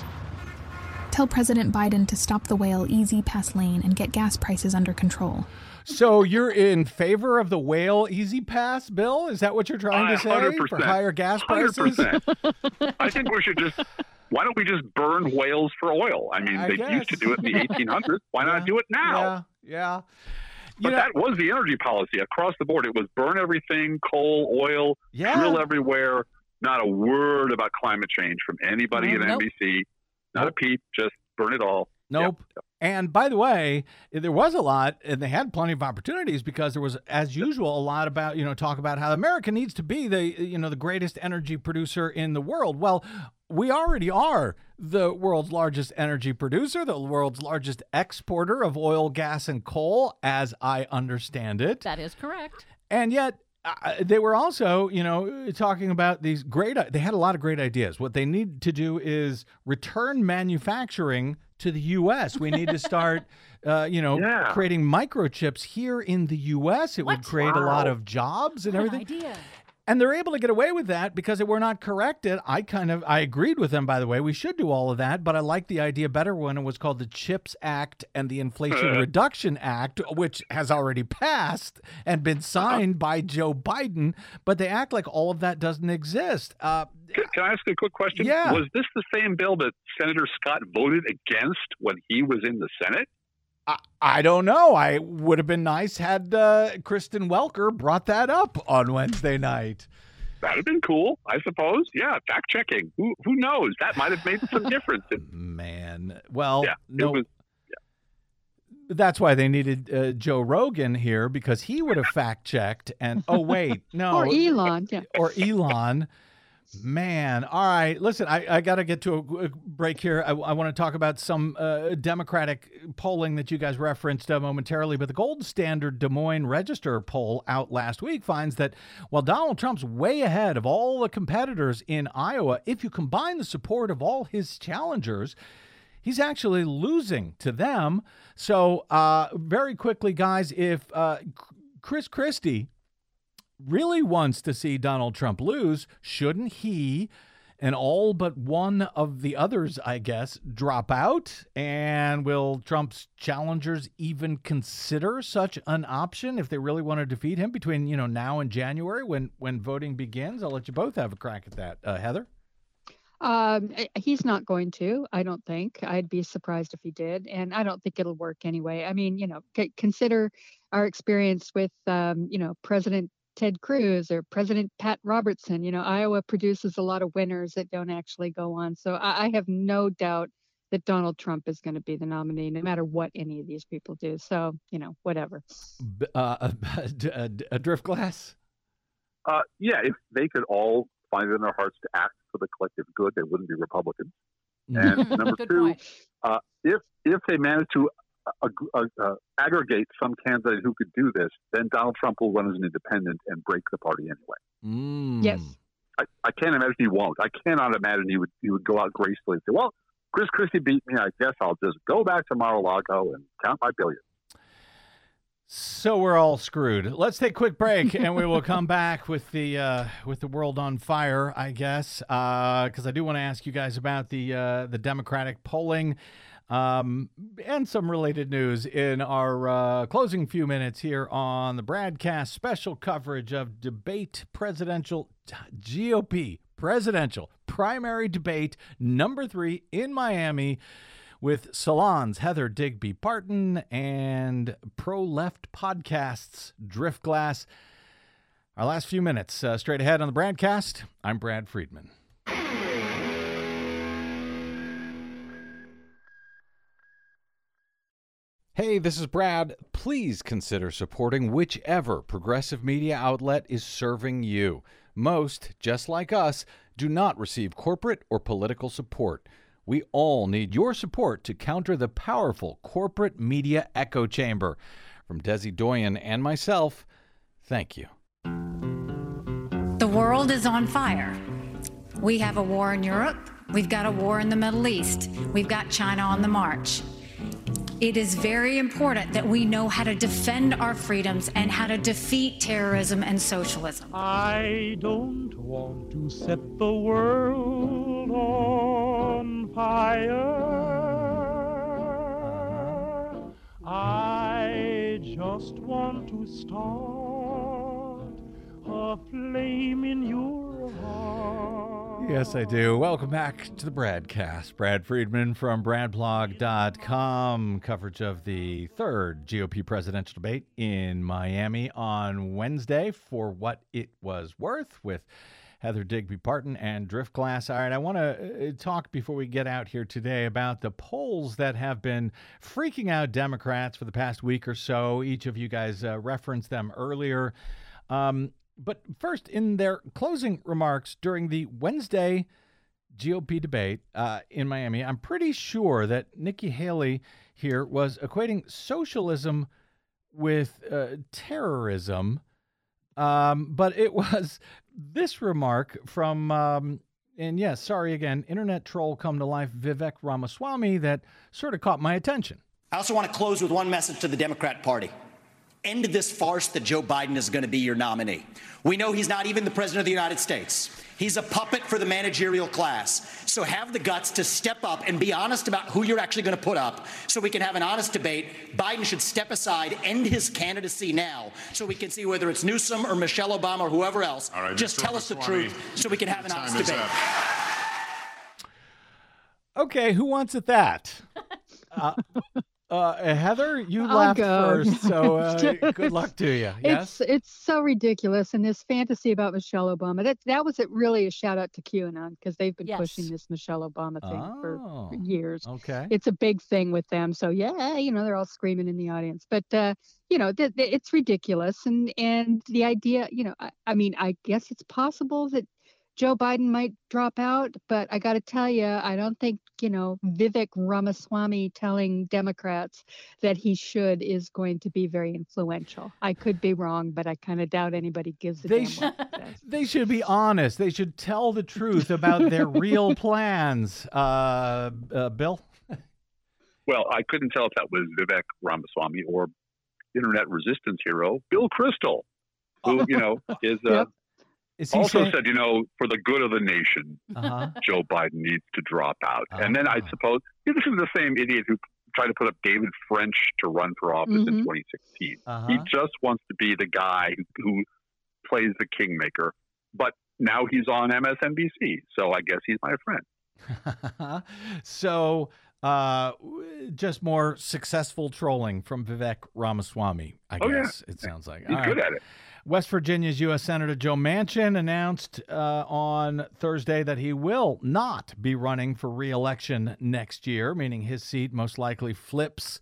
Tell President Biden to stop the whale easy pass lane and get gas prices under control. So you're in favor of the whale easy pass, Bill? Is that what you're trying to say? one hundred percent. For higher gas prices? one hundred percent. I think we should just, why don't we just burn whales for oil? I mean, I they guess. used to do it in the eighteen hundreds. Why yeah. not do it now? Yeah, yeah. You But know, that was the energy policy across the board. It was burn everything, coal, oil, yeah. drill everywhere. Not a word about climate change from anybody No, at nope. N B C. Not Nope. a peep, just burn it all. Nope. Yep. And by the way, there was a lot, and they had plenty of opportunities because there was, as usual, a lot about, you know, talk about how America needs to be the, you know, the greatest energy producer in the world. Well, we already are the world's largest energy producer, the world's largest exporter of oil, gas, and coal, as I understand it. That is correct. And yet, Uh, they were also, you know, talking about these great, they had a lot of great ideas. What they need to do is return manufacturing to the U S. We need to start, uh, you know, yeah. creating microchips here in the U S. It What? would create Wow. a lot of jobs and What everything. an idea. And they're able to get away with that because if we're not corrected, I kind of, I agreed with them, by the way. We should do all of that, but I like the idea better when it was called the CHIPS Act and the Inflation Reduction Act, which has already passed and been signed by Joe Biden, but they act like all of that doesn't exist. Uh, Can, can I ask you a quick question? Yeah. Was this the same bill that Senator Scott voted against when he was in the Senate? I, I don't know. I would have been nice had uh, Kristen Welker brought that up on Wednesday night. That would have been cool, I suppose. Yeah, fact checking. Who who knows? That might have made some difference. Man, well, yeah, no. it was, That's why they needed uh, Joe Rogan here because he would have fact checked and oh wait, no, Or Elon, yeah. or Elon. Man, all right. Listen, I, I got to get to a, a break here. I, I want to talk about some uh, Democratic polling that you guys referenced uh, momentarily. But the Gold Standard Des Moines Register poll out last week finds that while Donald Trump's way ahead of all the competitors in Iowa, if you combine the support of all his challengers, he's actually losing to them. So uh, very quickly, guys, if uh, Chris Christie really wants to see Donald Trump lose, shouldn't he and all but one of the others, I guess, drop out? And will Trump's challengers even consider such an option if they really want to defeat him between, you know, now and January when, when voting begins? I'll let you both have a crack at that. Uh, Heather? Um, he's not going to, I don't think. I'd be surprised if he did. And I don't think it'll work anyway. I mean, you know, c- consider our experience with, um, you know, President Ted Cruz or President Pat Robertson. You know, Iowa produces a lot of winners that don't actually go on. So I, I have no doubt that Donald Trump is going to be the nominee, no matter what any of these people do. So, you know, whatever. Uh, a, a drift glass? Uh, yeah, if they could all find it in their hearts to act for the collective good, they wouldn't be Republicans. And number two, uh, if if they manage to uh, uh, uh, aggregate some candidate who could do this, then Donald Trump will run as an independent and break the party anyway. Mm. Yes. I, I can't imagine he won't. I cannot imagine he would he would go out gracefully and say, well, Chris Christie beat me. I guess I'll just go back to Mar-a-Lago and count my billions. So we're all screwed. Let's take a quick break, and we will come back with the uh, with the world on fire, I guess, because uh, I do want to ask you guys about the uh, the Democratic polling um, and some related news in our uh, closing few minutes here on the BradCast special coverage of debate presidential G O P presidential primary debate number three in Miami, with Salon's Heather Digby Barton and pro-left podcasts Driftglass. Our last few minutes uh, straight ahead on the BradCast. I'm Brad Friedman. Hey, this is Brad. Please consider supporting whichever progressive media outlet is serving you. Most, just like us, do not receive corporate or political support. We all need your support to counter the powerful corporate media echo chamber. From Desi Doyen and myself, thank you. The world is on fire. We have a war in Europe. We've got a war in the Middle East. We've got China on the march. It is very important that we know how to defend our freedoms and how to defeat terrorism and socialism. I don't want to set the world on fire. I just want to start a flame in your heart. Yes, I do. Welcome back to the BradCast. Brad Friedman from brad blog dot com. Coverage of the third G O P presidential debate in Miami on Wednesday, for what it was worth, with Heather Digby Barton and Driftglass. All right, I want to talk before we get out here today about the polls that have been freaking out Democrats for the past week or so. Each of you guys uh, referenced them earlier. Um, But first, in their closing remarks during the Wednesday G O P debate uh, in Miami, I'm pretty sure that Nikki Haley here was equating socialism with uh, terrorism. Um, but it was this remark from, um, and yes, sorry again, internet troll come to life, Vivek Ramaswamy, that sort of caught my attention. I also want to close with one message to the Democrat Party. End this farce that Joe Biden is going to be your nominee. We know he's not even the president of the United States. He's a puppet for the managerial class. So have the guts to step up and be honest about who you're actually going to put up so we can have an honest debate. Biden should step aside, end his candidacy now, so we can see whether it's Newsom or Michelle Obama or whoever else. All right, just Mister tell us the Ramaswamy, truth so we can have an time honest is debate. Up. Okay, who wants at that? Uh, Uh, Heather, you I'll laughed go. first, so uh, good luck to you. Yes? It's it's so ridiculous, and this fantasy about Michelle Obama. That that was it really a shout out to QAnon, because they've been Yes. pushing this Michelle Obama thing Oh, for, for years. okay. It's a big thing with them. So yeah, you know, they're all screaming in the audience. But uh, you know, th- th- it's ridiculous, and and the idea, you know, I, I mean, I guess it's possible that Joe Biden might drop out, but I got to tell you, I don't think, you know, Vivek Ramaswamy telling Democrats that he should is going to be very influential. I could be wrong, but I kind of doubt anybody gives a They, damn sh- what he says. they should be honest. They should tell the truth about their real plans. Uh, uh, Bill? Well, I couldn't tell if that was Vivek Ramaswamy or internet resistance hero Bill Kristol, who, you know, is uh, Yep. Is he also saying- said, you know, for the good of the nation, Uh-huh. Joe Biden needs to drop out. And then I Ah. suppose this is the same idiot who tried to put up David French to run for office in Mhm. twenty sixteen. Uh-huh. He just wants to be the guy who, who plays the kingmaker. But now he's on M S N B C, so I guess he's my friend. so, uh, w- just more successful trolling from Vivek Ramaswamy, I Oh, yeah. guess it sounds like. He's All good right. at it. West Virginia's U S Senator Joe Manchin announced uh, on Thursday that he will not be running for re-election next year, meaning his seat most likely flips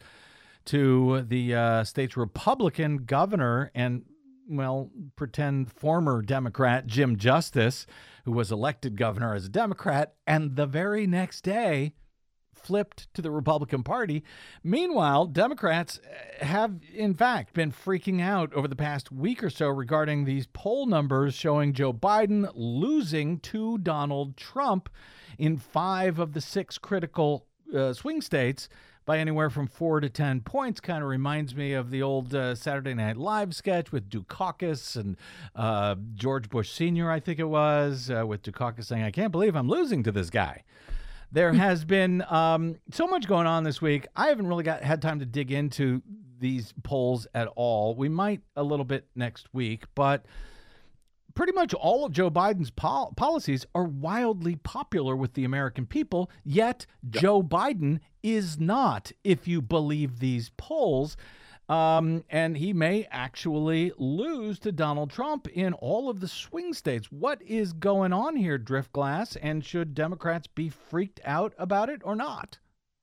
to the uh, state's Republican governor and, well, pretend former Democrat Jim Justice, who was elected governor as a Democrat, and the very next day flipped to the Republican Party. Meanwhile, Democrats have, in fact, been freaking out over the past week or so regarding these poll numbers showing Joe Biden losing to Donald Trump in five of the six critical uh, swing states by anywhere from four to ten points. Kind of reminds me of the old uh, Saturday Night Live sketch with Dukakis and uh, George Bush Senior, I think it was, uh, with Dukakis saying, "I can't believe I'm losing to this guy." There has been um, so much going on this week. I haven't really got had time to dig into these polls at all. We might a little bit next week, but pretty much all of Joe Biden's pol- policies are wildly popular with the American people, yet yep. Joe Biden is not, if you believe these polls. Um, and he may actually lose to Donald Trump in all of the swing states. What is going on here, Driftglass? And should Democrats be freaked out about it or not?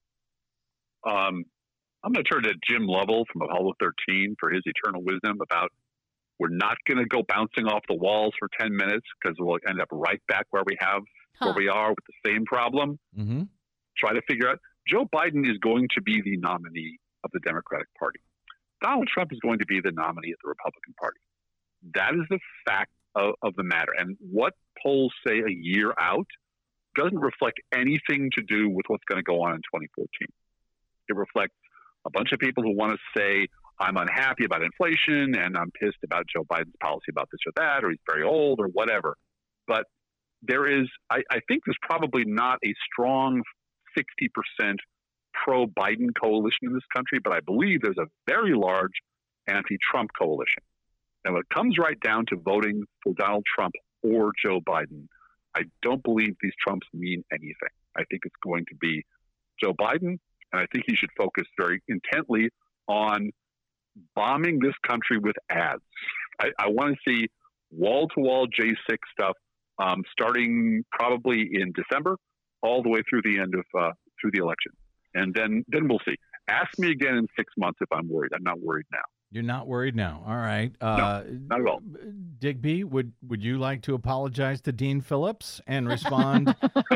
Um, I'm going to turn to Jim Lovell from Apollo thirteen for his eternal wisdom about we're not going to go bouncing off the walls for ten minutes because we'll end up right back where we have, huh. where we are with the same problem. Mm-hmm. Try to figure out. Joe Biden is going to be the nominee of the Democratic Party. Donald Trump is going to be the nominee of the Republican Party. That is the fact of, of the matter. And what polls say a year out doesn't reflect anything to do with what's going to go on in twenty fourteen. It reflects a bunch of people who want to say, I'm unhappy about inflation and I'm pissed about Joe Biden's policy about this or that, or he's very old or whatever. But there is, I, I think there's probably not a strong sixty percent pro-Biden coalition in this country, but I believe there's a very large anti-Trump coalition. And when it comes right down to voting for Donald Trump or Joe Biden, I don't believe these Trumps mean anything. I think it's going to be Joe Biden, and I think he should focus very intently on bombing this country with ads. I, I want to see wall-to-wall J six stuff um, starting probably in December, all the way through the end of uh, through the election, and then then we'll see. Ask me again in six months if I'm worried. I'm not worried now. You're not worried now. All right. Uh, no, not at all. Digby, would would you like to apologize to Dean Phillips and respond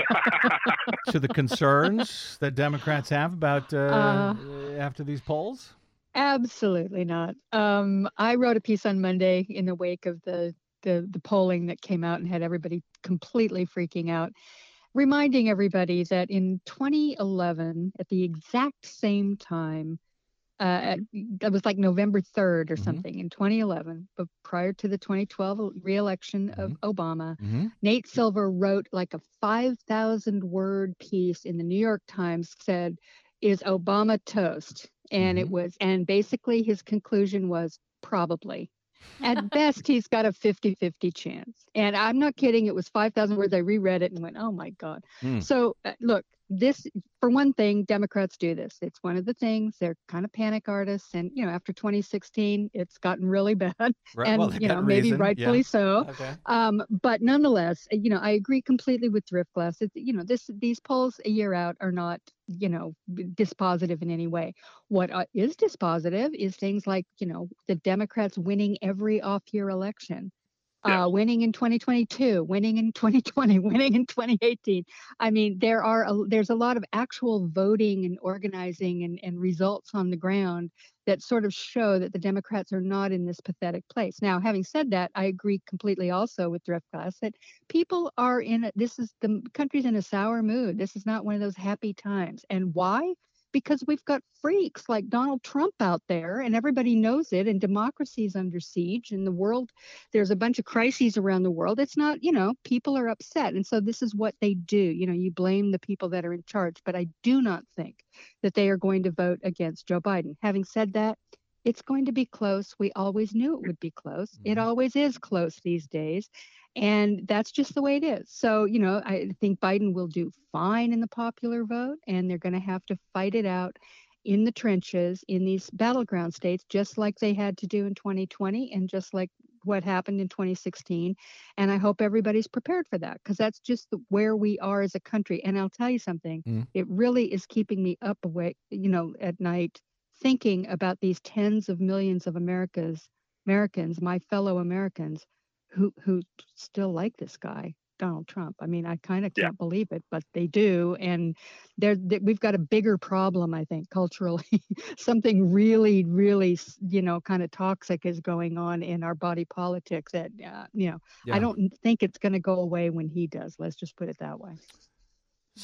to the concerns that Democrats have about uh, uh, after these polls? Absolutely not. Um, I wrote a piece on Monday in the wake of the, the the polling that came out and had everybody completely freaking out, reminding everybody that in twenty eleven, at the exact same time, uh, it was like November third or something mm-hmm. in twenty eleven, but prior to the twenty twelve re-election mm-hmm. of Obama, mm-hmm. Nate Silver wrote like a five thousand word piece in the New York Times, said, "Is Obama toast?" And mm-hmm. it was, and basically his conclusion was probably. At best, he's got a fifty-fifty chance. And I'm not kidding. It was five thousand words. I reread it and went, oh, my God. Mm. So, uh, look, this, for one thing, Democrats do this. It's one of the things. They're kind of panic artists. And, you know, after twenty sixteen, it's gotten really bad. Right. And, well, you know, maybe reason. rightfully yeah. so. Okay. Um, but nonetheless, you know, I agree completely with Driftglass. It's, you know, this these polls a year out are not, you know, dispositive in any way. What uh, is dispositive is things like, you know, the Democrats winning every off-year election. Uh, winning in twenty twenty-two, winning in twenty twenty, winning in twenty eighteen. I mean, there are a, there's a lot of actual voting and organizing and, and results on the ground that sort of show that the Democrats are not in this pathetic place. Now, having said that, I agree completely also with Driftglass that people are in a, this is the country's in a sour mood. This is not one of those happy times. And why? Because we've got freaks like Donald Trump out there and everybody knows it, and democracy is under siege and the world, there's a bunch of crises around the world. It's not, you know, people are upset. And so this is what they do. You know, you blame the people that are in charge, but I do not think that they are going to vote against Joe Biden. Having said that, it's going to be close. We always knew it would be close. Mm-hmm. It always is close these days. And that's just the way it is. So, you know, I think Biden will do fine in the popular vote, and they're going to have to fight it out in the trenches in these battleground states, just like they had to do in twenty twenty and just like what happened in twenty sixteen. And I hope everybody's prepared for that, because that's just the, where we are as a country. And I'll tell you something, mm. it really is keeping me up awake, you know, at night, thinking about these tens of millions of America's Americans, my fellow Americans, who who still like this guy, Donald Trump. I mean, I kind of can't yeah. believe it, but they do. And there, we've got a bigger problem, I think, culturally. Something really, really, you know, kind of toxic is going on in our body politic that, uh, you know, yeah. I don't think it's going to go away when he does. Let's just put it that way. So,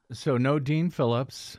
So no Dean Phillips.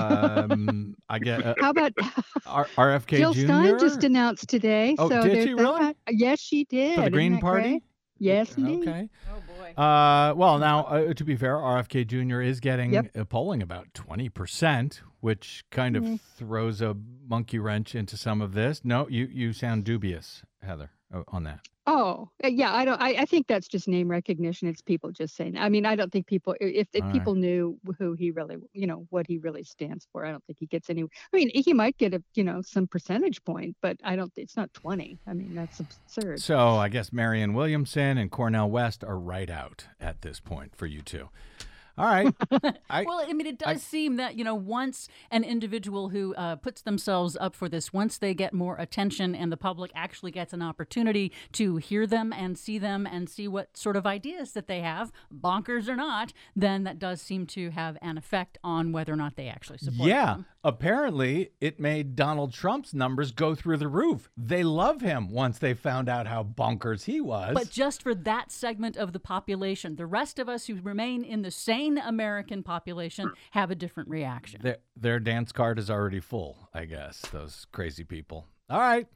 Um, I get. Uh, How about R- RFK Jill Junior Stein just announced today. Oh, so did there's she really? that. Yes, she did. For the Isn't Green that Party? great? Yes, indeed. Okay. Oh boy. Uh, well, now uh, to be fair, R F K Junior is getting Yep. uh, polling about twenty percent, which kind of Mm. throws a monkey wrench into some of this. No, you you sound dubious, Heather, o- on that. Oh, uh, yeah. I don't. I, I think that's just name recognition. It's people just saying. I mean, I don't think people. i- If, if All right. people knew who he really, you know, what he really stands for, I don't think he gets any. I mean, he might get a, you know, some percentage point, but I don't. It's not twenty. I mean, that's absurd. So I guess Marianne Williamson and Cornell West are right out at this point for you two. All right. I, Well, I mean, it does I- seem that, you know, once an individual who uh, puts themselves up for this, once they get more attention and the public actually gets an opportunity to hear them and see them and see what sort of ideas that they have, bonkers or not, then that does seem to have an effect on whether or not they actually support yeah. them. Apparently, it made Donald Trump's numbers go through the roof. They love him once they found out how bonkers he was. But just for that segment of the population, the rest of us who remain in the sane American population have a different reaction. Their, their dance card is already full, I guess, those crazy people. All right.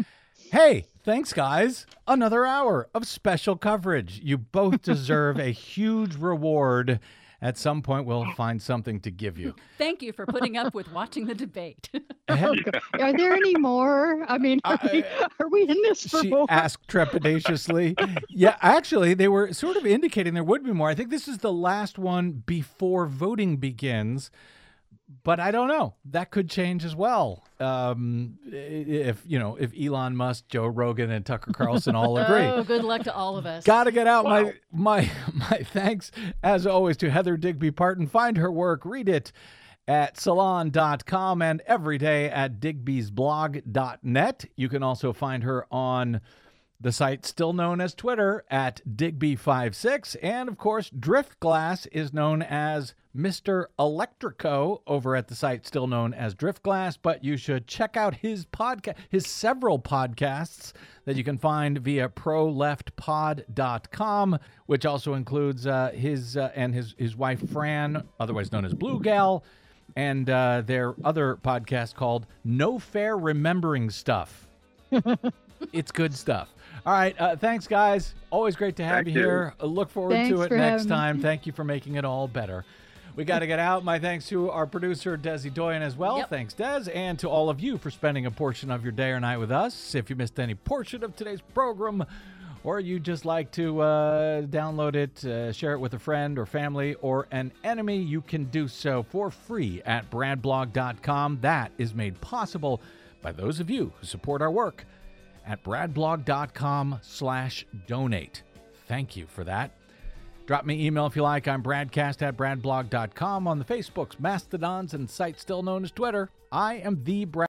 Hey, thanks, guys. Another hour of special coverage. You both deserve a huge reward. At some point, we'll find something to give you. Thank you for putting up with watching the debate. Are there any more? I mean, are, we, are we in this for She more? asked trepidatiously. Yeah, actually, they were sort of indicating there would be more. I think this is the last one before voting begins. But I don't know. That could change as well. Um, if, you know, if Elon Musk, Joe Rogan, and Tucker Carlson all agree. Oh, good luck to all of us. Got to get out Wow. my my my thanks, as always, to Heather Digby Parton. Find her work, read it at salon dot com and every day at digbys blog dot net. You can also find her on the site still known as Twitter at digby fifty-six. And, of course, Driftglass is known as Mister Electrico over at the site still known as Driftglass. But you should check out his podcast, his several podcasts that you can find via pro left pod dot com, which also includes uh, his uh, and his, his wife, Fran, otherwise known as Blue Gal, and uh, their other podcast called No Fair Remembering Stuff. It's good stuff. All right. Uh, thanks, guys. Always great to have Thank you you. here. Uh, look forward Thanks to it for next having me. time. Thank you for making it all better. We got to get out. My thanks to our producer, Desi Doyen, as well. Yep. Thanks, Des. And to all of you for spending a portion of your day or night with us. If you missed any portion of today's program, or you just like to uh, download it, uh, share it with a friend or family or an enemy, you can do so for free at brad blog dot com. That is made possible by those of you who support our work at brad blog dot com slash donate. Thank you for that. Drop me an email if you like. I'm bradcast at brad blog dot com on the Facebooks, Mastodons, and site still known as Twitter. I am the Brad.